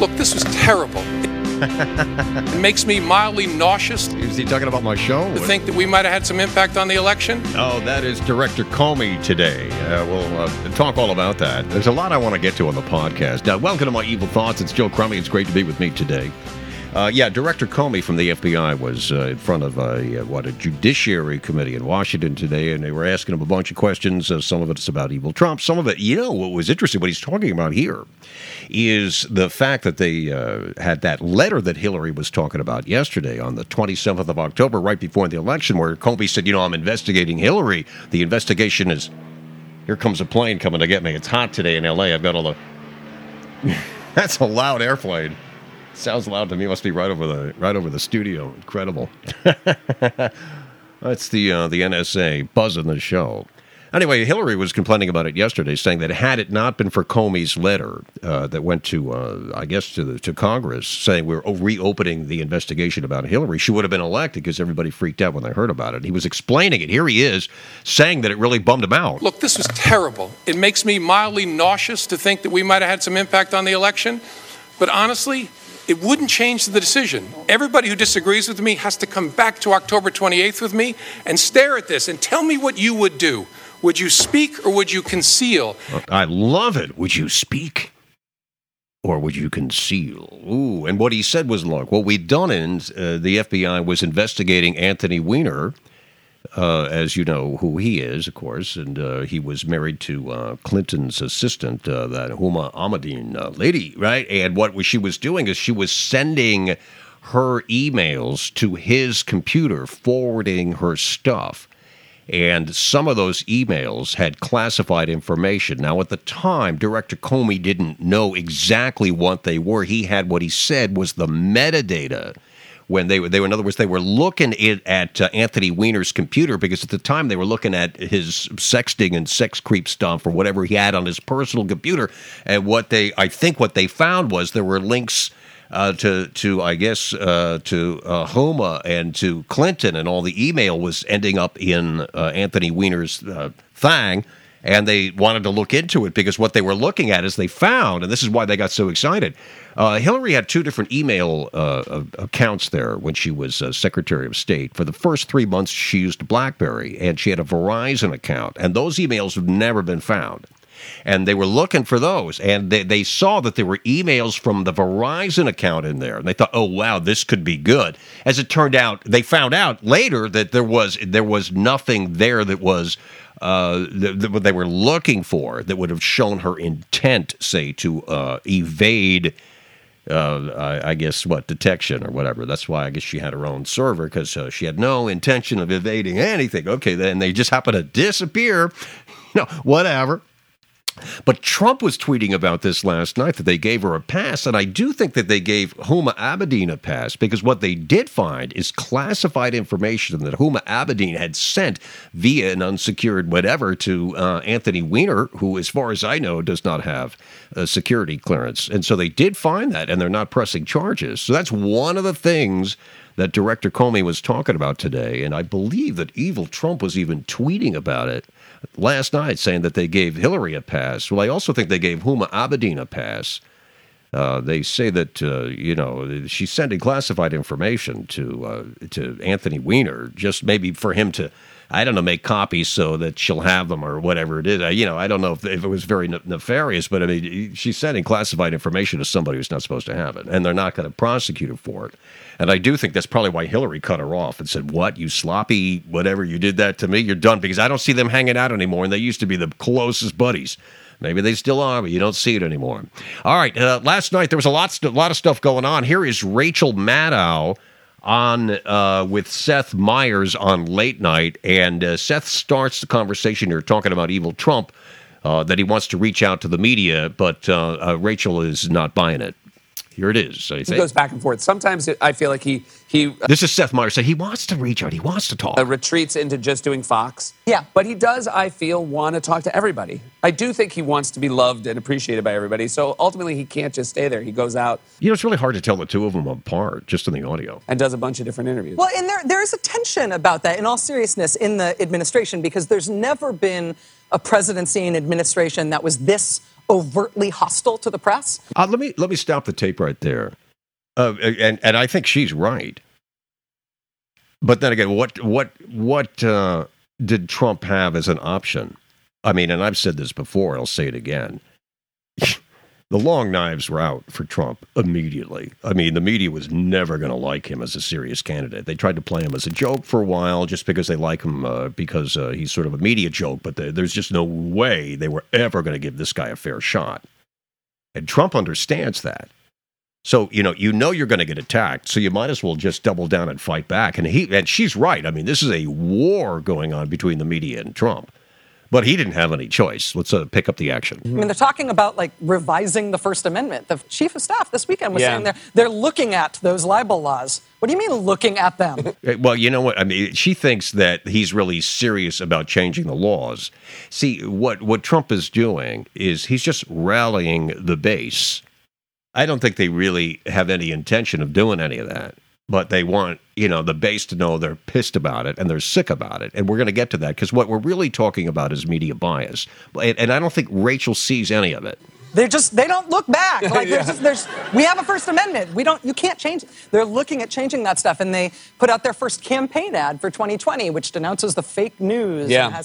Look, this was terrible. It makes me mildly nauseous. Is he talking about my show? To think that we might have had some impact on the election. Oh, that is Director Comey today. We'll talk all about that. There's a lot I want to get to on the podcast. Now, welcome to My Evil Thoughts. It's Joe Crummy. It's great to be with me today. Director Comey from the FBI was in front of a Judiciary Committee in Washington today, and they were asking him a bunch of questions. Some of it's about evil Trump. Some of it, what was interesting, what he's talking about here is the fact that they had that letter that Hillary was talking about yesterday on the 27th of October, right before the election, where Comey said, I'm investigating Hillary. The investigation is, here comes a plane coming to get me. It's hot today in L.A. I've got all the... That's a loud airplane. Sounds loud to me. Must be right over the studio. Incredible. That's the NSA buzzing the show. Anyway, Hillary was complaining about it yesterday, saying that had it not been for Comey's letter that went to Congress, saying we're reopening the investigation about Hillary, she would have been elected because everybody freaked out when they heard about it. He was explaining it. Here he is saying that it really bummed him out. Look, this was terrible. It makes me mildly nauseous to think that we might have had some impact on the election. But honestly, it wouldn't change the decision. Everybody who disagrees with me has to come back to October 28th with me and stare at this and tell me what you would do. Would you speak or would you conceal? I love it. Would you speak or would you conceal? Ooh, and what he said was, look, what we'd done in the FBI was investigating Anthony Weiner, as you know who he is, of course, and he was married to Clinton's assistant, that Huma Abedin lady, right? And what she was doing is she was sending her emails to his computer, forwarding her stuff. And some of those emails had classified information. Now, at the time, Director Comey didn't know exactly what they were. He had what he said was the metadata. When they were, in other words, they were looking at Anthony Weiner's computer because at the time they were looking at his sexting and sex creep stuff or whatever he had on his personal computer. And what they found was there were links to Huma and to Clinton, and all the email was ending up in Anthony Weiner's thing. And they wanted to look into it because what they were looking at is they found, and this is why they got so excited, Hillary had two different email accounts there when she was Secretary of State. For the first 3 months, she used BlackBerry, and she had a Verizon account, and those emails have never been found. And they were looking for those, and they saw that there were emails from the Verizon account in there, and they thought, oh, wow, this could be good. As it turned out, they found out later that there was nothing there that was that they were looking for that would have shown her intent, say, to evade, detection or whatever. That's why I guess she had her own server, because she had no intention of evading anything. Okay, then they just happen to disappear. Whatever. But Trump was tweeting about this last night, that they gave her a pass, and I do think that they gave Huma Abedin a pass, because what they did find is classified information that Huma Abedin had sent via an unsecured whatever to Anthony Weiner, who, as far as I know, does not have a security clearance. And so they did find that, and they're not pressing charges. So that's one of the things that Director Comey was talking about today, and I believe that evil Trump was even tweeting about it last night, saying that they gave Hillary a pass. Well, I also think they gave Huma Abedin a pass. They say that, she's sending classified information to Anthony Weiner, just maybe for him to, make copies so that she'll have them or whatever it is. I don't know if it was very nefarious, but she's sending classified information to somebody who's not supposed to have it, and they're not going to prosecute her for it. And I do think that's probably why Hillary cut her off and said, what, you sloppy whatever, you did that to me, you're done, because I don't see them hanging out anymore, and they used to be the closest buddies. Maybe they still are, but you don't see it anymore. All right, last night there was a lot of stuff going on. Here is Rachel Maddow on with Seth Meyers on Late Night, and Seth starts the conversation here talking about evil Trump, that he wants to reach out to the media, but Rachel is not buying it. Here it is. He goes back and forth. Sometimes I feel like he this is Seth Meyers. So he wants to reach out. He wants to talk. Retreats into just doing Fox. Yeah. But he does, I feel, want to talk to everybody. I do think he wants to be loved and appreciated by everybody. So ultimately, he can't just stay there. He goes out. It's really hard to tell the two of them apart just in the audio. And does a bunch of different interviews. Well, and there is a tension about that, in all seriousness, in the administration, because there's never been a presidency and administration that was this overtly hostile to the press? Let me stop the tape right there. And I think she's right. But then again, what did Trump have as an option? I mean, and I've said this before, I'll say it again. The long knives were out for Trump immediately. I mean, the media was never going to like him as a serious candidate. They tried to play him as a joke for a while just because they like him because he's sort of a media joke, but there's just no way they were ever going to give this guy a fair shot. And Trump understands that. So, you know you're going to get attacked, so you might as well just double down and fight back. And she's right. I mean, this is a war going on between the media and Trump. But he didn't have any choice. Let's pick up the action. I mean, they're talking about like revising the First Amendment. The chief of staff this weekend was saying they're looking at those libel laws. What do you mean looking at them? Well, you know what? I mean, she thinks that he's really serious about changing the laws. See, what Trump is doing is he's just rallying the base. I don't think they really have any intention of doing any of that. But they want, the base to know they're pissed about it and they're sick about it. And we're going to get to that because what we're really talking about is media bias. And I don't think Rachel sees any of it. They don't look back. Like we have a First Amendment. You can't change it. They're looking at changing that stuff. And they put out their first campaign ad for 2020, which denounces the fake news. Yeah.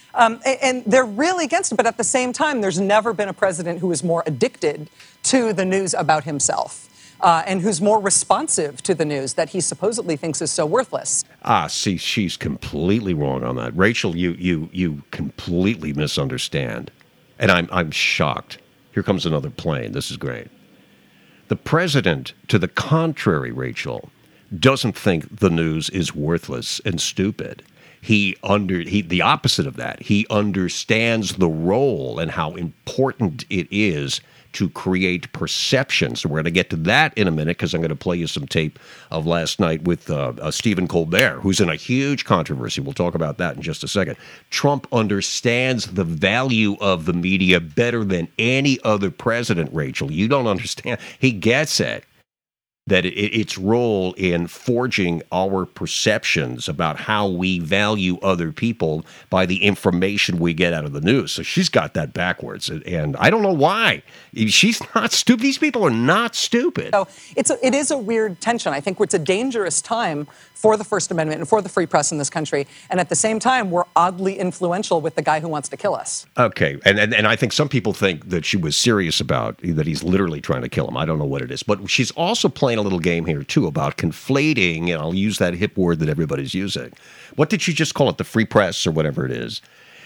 And they're really against it. But at the same time, there's never been a president who is more addicted to the news about himself. And who's more responsive to the news that he supposedly thinks is so worthless. See, she's completely wrong on that. Rachel, you completely misunderstand. And I'm shocked. Here comes another plane. This is great. The president, to the contrary, Rachel, doesn't think the news is worthless and stupid. The opposite of that. He understands the role and how important it is to create perception. So we're going to get to that in a minute because I'm going to play you some tape of last night with Stephen Colbert, who's in a huge controversy. We'll talk about that in just a second. Trump understands the value of the media better than any other president, Rachel. You don't understand. He gets it. That its role in forging our perceptions about how we value other people by the information we get out of the news. So she's got that backwards, and I don't know why. She's not stupid. These people are not stupid. So it is a weird tension. I think it's a dangerous time for the First Amendment and for the free press in this country. And at the same time, we're oddly influential with the guy who wants to kill us. Okay, and I think some people think that she was serious about that he's literally trying to kill him. I don't know what it is, but she's also playing a little game here, too, about conflating, and I'll use that hip word that everybody's using. What did she just call it? The free press or whatever it is.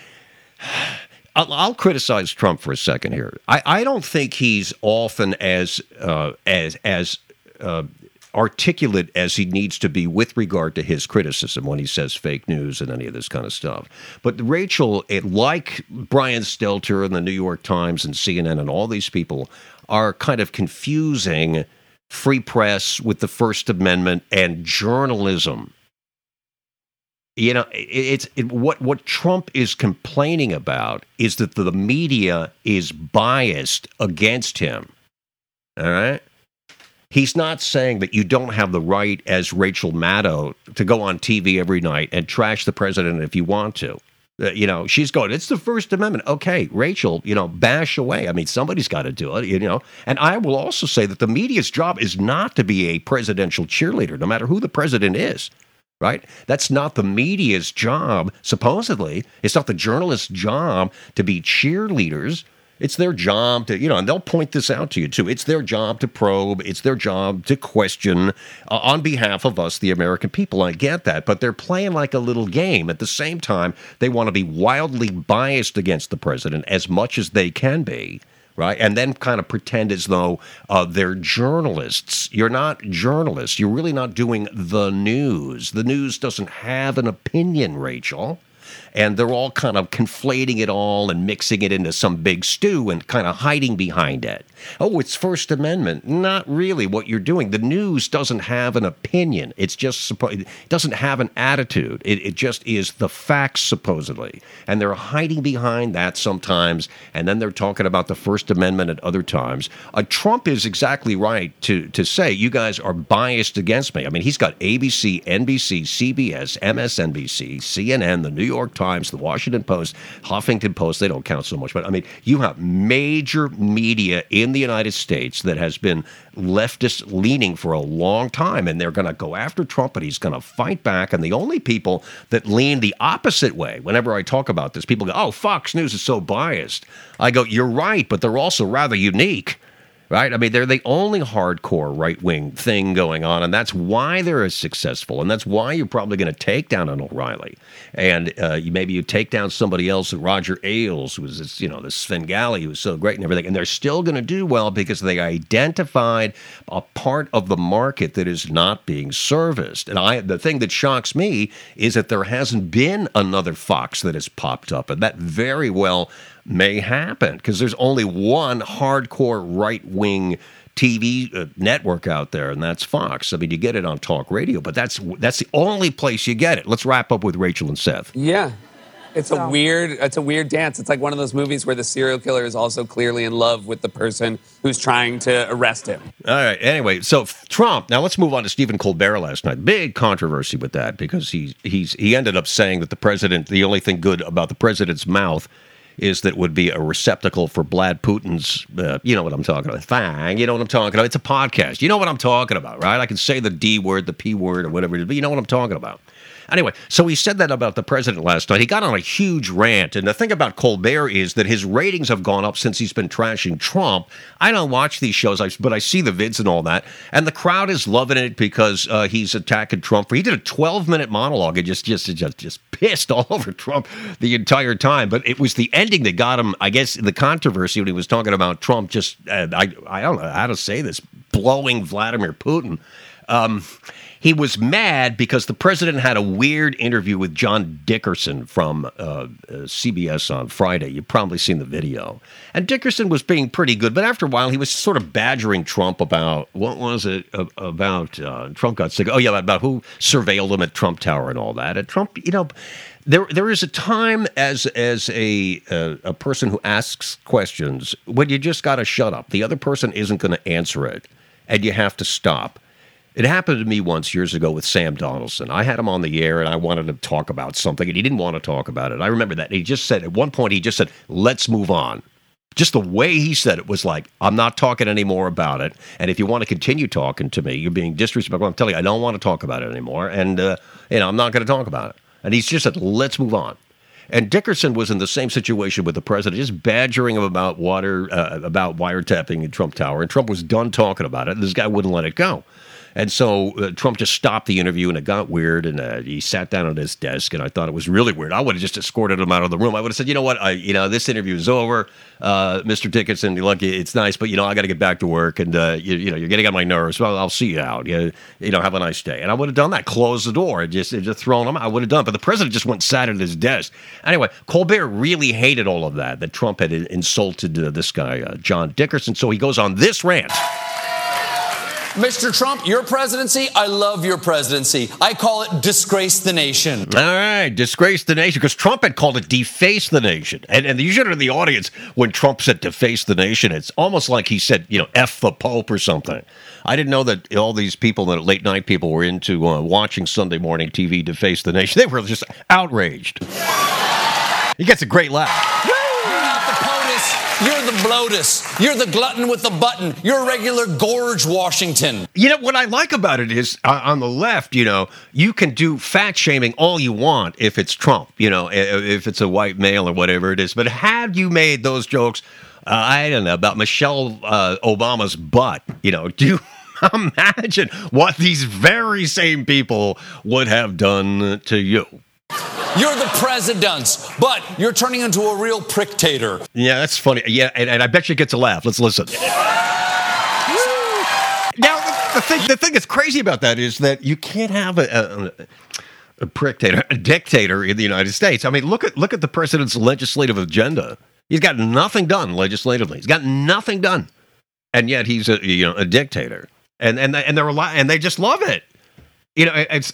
I'll criticize Trump for a second here. I don't think he's often as articulate as he needs to be with regard to his criticism when he says fake news and any of this kind of stuff. But Rachel, like Brian Stelter and the New York Times and CNN and all these people, are kind of confusing free press with the First Amendment and journalism. What Trump is complaining about is that the media is biased against him. All right? He's not saying that you don't have the right, as Rachel Maddow, to go on TV every night and trash the president if you want to. She's going, it's the First Amendment. Okay, Rachel, bash away. I mean, somebody's got to do it, And I will also say that the media's job is not to be a presidential cheerleader, no matter who the president is, right? That's not the media's job, supposedly. It's not the journalist's job to be cheerleaders. It's their job to, and they'll point this out to you, too. It's their job to probe. It's their job to question on behalf of us, the American people. I get that, but they're playing like a little game. At the same time, they want to be wildly biased against the president as much as they can be, right? And then kind of pretend as though they're journalists. You're not journalists. You're really not doing the news. The news doesn't have an opinion, Rachel. And they're all kind of conflating it all and mixing it into some big stew and kind of hiding behind it. Oh, it's First Amendment. Not really what you're doing. The news doesn't have an opinion. It doesn't have an attitude. It just is the facts, supposedly. And they're hiding behind that sometimes, and then they're talking about the First Amendment at other times. Trump is exactly right to say, you guys are biased against me. I mean, he's got ABC, NBC, CBS, MSNBC, CNN, the New York York Times, the Washington Post, Huffington Post, they don't count so much, but I mean, you have major media in the United States that has been leftist leaning for a long time, and they're going to go after Trump, and he's going to fight back. And the only people that lean the opposite way, whenever I talk about this, people go, oh, Fox News is so biased. I go, you're right, but they're also rather unique. Right? I mean, they're the only hardcore right-wing thing going on, and that's why they're as successful, and that's why you're probably going to take down an O'Reilly. And maybe you take down somebody else, Roger Ailes, who was this, this Svengali who was so great and everything, and they're still going to do well because they identified a part of the market that is not being serviced. And the thing that shocks me is that there hasn't been another Fox that has popped up, and that very well may happen because there's only one hardcore right-wing TV network out there, and that's Fox. I mean, you get it on talk radio, but that's the only place you get it. Let's wrap up with Rachel and Seth. Yeah. It's a weird dance. It's like one of those movies where the serial killer is also clearly in love with the person who's trying to arrest him. All right. Anyway, so Trump. Now let's move on to Stephen Colbert last night. Big controversy with that because he ended up saying that the only thing good about the president's mouth is that would be a receptacle for Vlad Putin's, you know what I'm talking about, fang, you know what I'm talking about. It's a podcast. You know what I'm talking about, right? I can say the D word, the P word, or whatever it is, but you know what I'm talking about. Anyway, so he said that about the president last night. He got on a huge rant, and the thing about Colbert is that his ratings have gone up since he's been trashing Trump. I don't watch these shows, but I see the vids and all that, and the crowd is loving it because he's attacking Trump. He did a 12-minute monologue and just pissed all over Trump the entire time. But it was the ending that got him, I guess, the controversy when he was talking about Trump. I don't know how to say this, blowing Vladimir Putin. He was mad because the president had a weird interview with John Dickerson from CBS on Friday. You've probably seen the video. And Dickerson was being pretty good, but after a while he was sort of badgering Trump about, what was it, about Trump got sick. Oh, yeah, about who surveilled him at Trump Tower and all that. And Trump, there is a time as a person who asks questions when you just got to shut up. The other person isn't going to answer it, and you have to stop. It happened to me once years ago with Sam Donaldson. I had him on the air, and I wanted to talk about something, and he didn't want to talk about it. I remember that. He just said, at one point, let's move on. Just the way he said it was like, I'm not talking anymore about it, and if you want to continue talking to me, you're being disrespectful. I'm telling you, I don't want to talk about it anymore, and I'm not going to talk about it. And he's just said, let's move on. And Dickerson was in the same situation with the president, just badgering him about wiretapping in Trump Tower, and Trump was done talking about it, and this guy wouldn't let it go. And so Trump just stopped the interview, and it got weird, and he sat down at his desk, and I thought it was really weird. I would have just escorted him out of the room. I would have said, you know what, this interview is over. Mr. Dickinson, look, it's nice, but, I got to get back to work, and, you're getting on my nerves. Well, I'll see you out. Have a nice day. And I would have done that, closed the door, and just thrown him out. I would have done it. But the president just went and sat at his desk. Anyway, Colbert really hated all of that Trump had insulted this guy, John Dickerson. So he goes on this rant. Mr. Trump, your presidency, I love your presidency. I call it disgrace the nation. All right, disgrace the nation, because Trump had called it deface the nation. And you should have in the audience when Trump said deface the nation. It's almost like he said, F the Pope or something. I didn't know that all these people, that late night people, were into watching Sunday morning TV deface the nation. They were just outraged. He gets a great laugh. You're the bloatus. You're the glutton with the button. You're a regular Gorge Washington. What I like about it is, on the left, you can do fat shaming all you want if it's Trump, if it's a white male or whatever it is. But have you made those jokes, I don't know, about Michelle Obama's butt? Do you imagine what these very same people would have done to you? You're the president, but you're turning into a real prick-tator. Yeah, that's funny. Yeah, and I bet you it gets a laugh. Let's listen. Now, the thing that's crazy about that is that you can't have a prick-tator, a dictator in the United States. I mean, look at the president's legislative agenda. He's got nothing done legislatively. He's got nothing done, and yet he's a dictator. And they just love it. It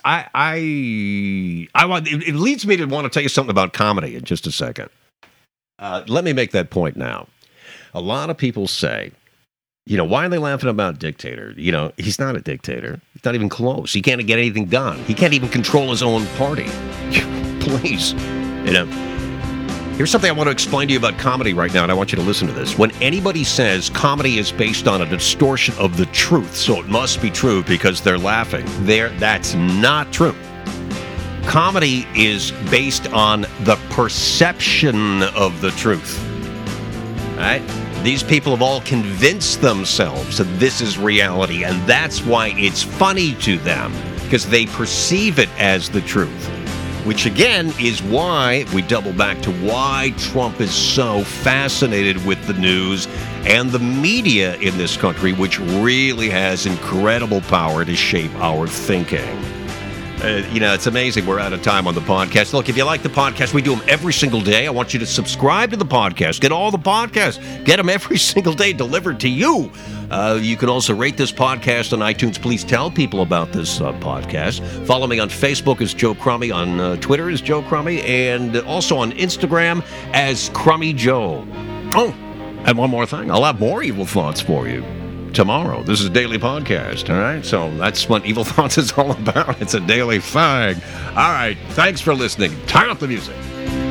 leads me to want to tell you something about comedy in just a second. Let me make that point now. A lot of people say, why are they laughing about dictator? He's not a dictator. He's not even close. He can't get anything done. He can't even control his own party. Please. You know, here's something I want to explain to you about comedy right now, and I want you to listen to this. When anybody says comedy is based on a distortion of the truth, so it must be true because they're laughing, that's not true. Comedy is based on the perception of the truth. All right? These people have all convinced themselves that this is reality, and that's why it's funny to them, because they perceive it as the truth. Which, again, is why we double back to why Trump is so fascinated with the news and the media in this country, which really has incredible power to shape our thinking. It's amazing. We're out of time on the podcast. Look, if you like the podcast, we do them every single day. I want you to subscribe to the podcast. Get all the podcasts. Get them every single day delivered to you. You can also rate this podcast on iTunes. Please tell people about this podcast. Follow me on Facebook as Joe Crummy, on Twitter as Joe Crummy, and also on Instagram as Crummy Joe. Oh, and one more thing. I'll have more evil thoughts for you tomorrow. This is a daily podcast, all right? So that's what Evil Thoughts is all about. It's a daily thing. All right. Thanks for listening. Turn up the music.